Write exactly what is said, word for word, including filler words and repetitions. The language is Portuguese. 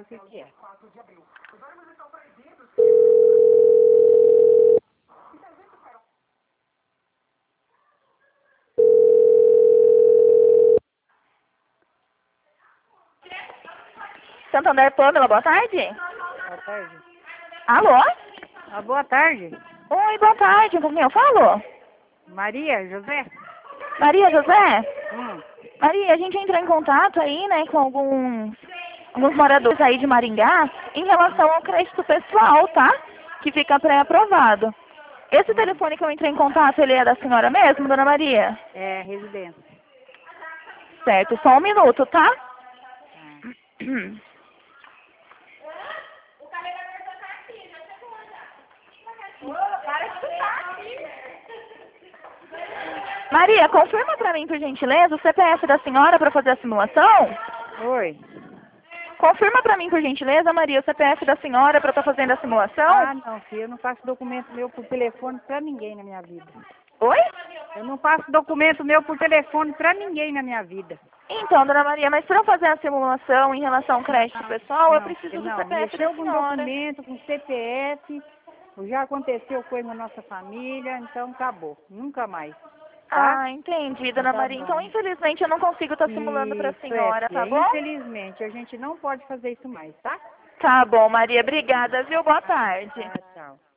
que que é. Santander Pâmela, boa tarde. Boa tarde. Alô? Ah, boa tarde. Oi, boa tarde, com quem eu falo? Maria, José? Maria José? Hum. Maria, a gente entrou em contato aí, né, com alguns, alguns moradores aí de Maringá em relação ao crédito pessoal, tá? Que fica pré-aprovado. Esse Hum. telefone que eu entrei em contato, ele é da senhora mesmo, dona Maria? É, residência. Certo, só um minuto, tá? Ah. Maria, confirma pra mim, por gentileza, o C P F da senhora para fazer a simulação? Oi. Confirma pra mim, por gentileza, Maria, o C P F da senhora para estar fazendo a simulação? Ah, não, filho, eu não passo documento meu por telefone pra ninguém na minha vida. Oi? Eu não passo documento meu por telefone pra ninguém na minha vida. Então, dona Maria, mas para eu fazer a simulação em relação ao crédito pessoal, eu Não, preciso do não, C P F da mexeu com senhora. documento, com C P F, já aconteceu coisa na nossa família, então acabou, nunca mais, tá? Ah, entendi, dona Tá Maria. Então, bom. infelizmente, eu não consigo estar simulando para a Isso é, senhora, tá filha. bom? Infelizmente, a gente não pode fazer isso mais, tá? Tá bom, Maria. Obrigada, viu? Boa tarde. Tá, tchau.